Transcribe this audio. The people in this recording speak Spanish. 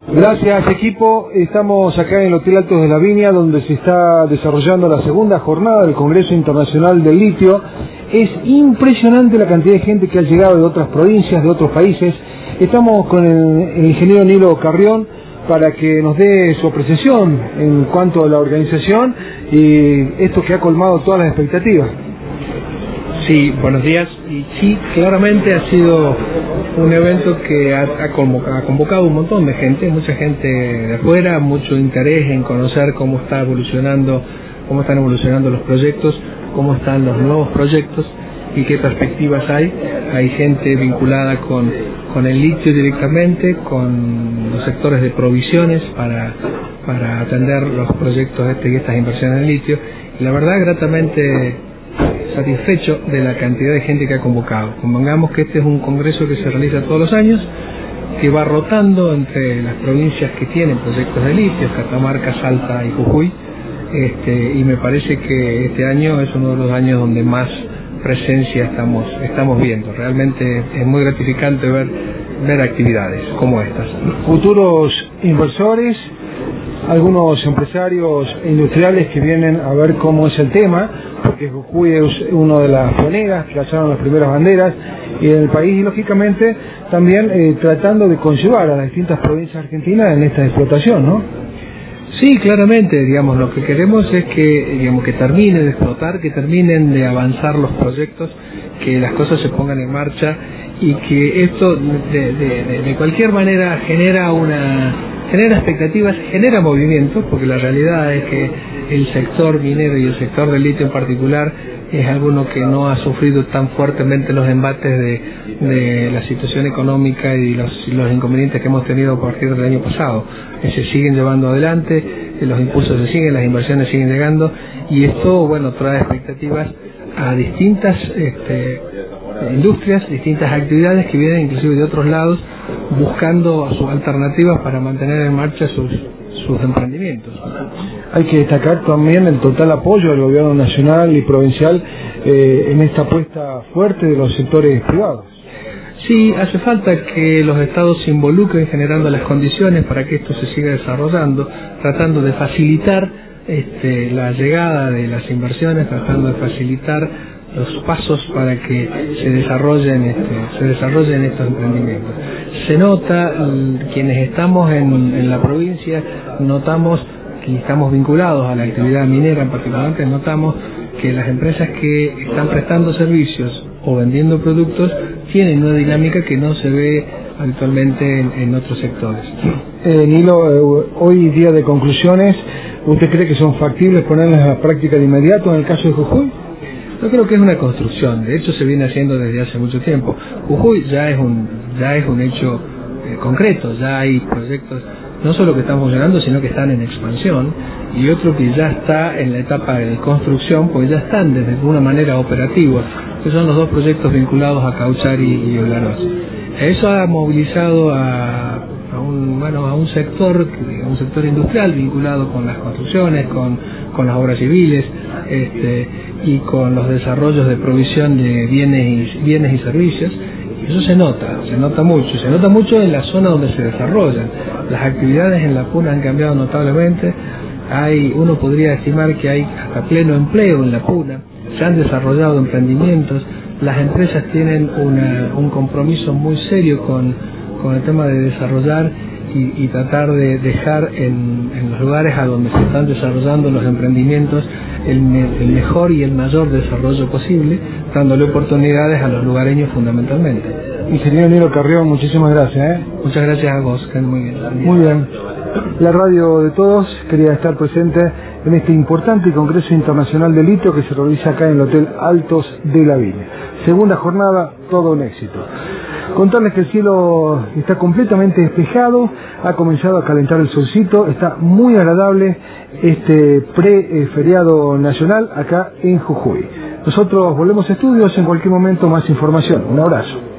Gracias, equipo. Estamos acá en el Hotel Altos de la Viña, donde se está desarrollando la segunda jornada del Congreso Internacional del Litio. Es impresionante la cantidad de gente que ha llegado de otras provincias, de otros países. Estamos con el ingeniero Nilo Carrión para que nos dé su apreciación en cuanto a la organización y esto que ha colmado todas las expectativas. Sí, buenos días. Y sí, claramente ha sido un evento que ha convocado un montón de gente, mucha gente de afuera, mucho interés en conocer cómo están evolucionando los proyectos, cómo están los nuevos proyectos y qué perspectivas hay. Hay gente vinculada con el litio directamente, con los sectores de provisiones para atender los proyectos y estas inversiones en litio. Y la verdad, gratamente satisfecho de la cantidad de gente que ha convocado. Convengamos que este es un congreso que se realiza todos los años, que va rotando entre las provincias que tienen proyectos de litio, Catamarca, Salta y Jujuy, y me parece que este año es uno de los años donde más presencia estamos viendo. Realmente es muy gratificante ver actividades como estas. Futuros inversores, algunos empresarios industriales que vienen a ver cómo es el tema, porque Jujuy es una de las pioneras que alzaron las primeras banderas y en el país, y lógicamente también tratando de conllevar a las distintas provincias argentinas en esta explotación, ¿no? Sí, claramente, lo que queremos es que termine de explotar, que terminen de avanzar los proyectos, que las cosas se pongan en marcha y que esto de cualquier manera genera expectativas, genera movimientos, porque la realidad es que el sector minero y el sector del litio en particular es alguno que no ha sufrido tan fuertemente los embates de la situación económica y los inconvenientes que hemos tenido a partir del año pasado. Se siguen llevando adelante, los impulsos se siguen, las inversiones siguen llegando, y esto, trae expectativas a distintas industrias, distintas actividades que vienen inclusive de otros lados buscando sus alternativas para mantener en marcha sus emprendimientos. Hay que destacar también el total apoyo del gobierno nacional y provincial en esta apuesta fuerte de los sectores privados. Sí, hace falta que los estados se involucren generando las condiciones para que esto se siga desarrollando, tratando de facilitar la llegada de las inversiones, tratando de facilitar los pasos para que se desarrollen estos emprendimientos. Se nota, quienes estamos en la provincia, notamos que estamos vinculados a la actividad minera en particular, notamos que las empresas que están prestando servicios o vendiendo productos tienen una dinámica que no se ve habitualmente en otros sectores. Nilo, hoy día de conclusiones, ¿usted cree que son factibles ponerlas a práctica de inmediato en el caso de Jujuy? Yo creo que es una construcción, de hecho se viene haciendo desde hace mucho tiempo. Jujuy ya es un hecho concreto, ya hay proyectos no solo que están funcionando, sino que están en expansión, y otro que ya está en la etapa de construcción, pues ya están desde alguna manera operativos, que son los dos proyectos vinculados a Cauchari y Olgaroz. Eso ha movilizado a un sector industrial vinculado con las construcciones, con las obras civiles, y con los desarrollos de provisión de bienes y servicios. Eso se nota mucho en la zona donde se desarrollan. Las actividades en la Puna han cambiado notablemente. Uno podría estimar que hay hasta pleno empleo en la Puna. Se han desarrollado emprendimientos. Las empresas tienen un compromiso muy serio con el tema de desarrollar y tratar de dejar en los lugares a donde se están desarrollando los emprendimientos el mejor y el mayor desarrollo posible, dándole oportunidades a los lugareños fundamentalmente. Ingeniero Nilo Carrión, muchísimas gracias. Muchas gracias a vos, que muy bien. Muy bien. La radio de todos quería estar presente en este importante Congreso Internacional de Litio que se realiza acá en el Hotel Altos de la Viña. Segunda jornada, todo un éxito. Contarles que el cielo está completamente despejado, ha comenzado a calentar el solcito, está muy agradable este pre-feriado nacional acá en Jujuy. Nosotros volvemos a estudios, en cualquier momento más información. Un abrazo.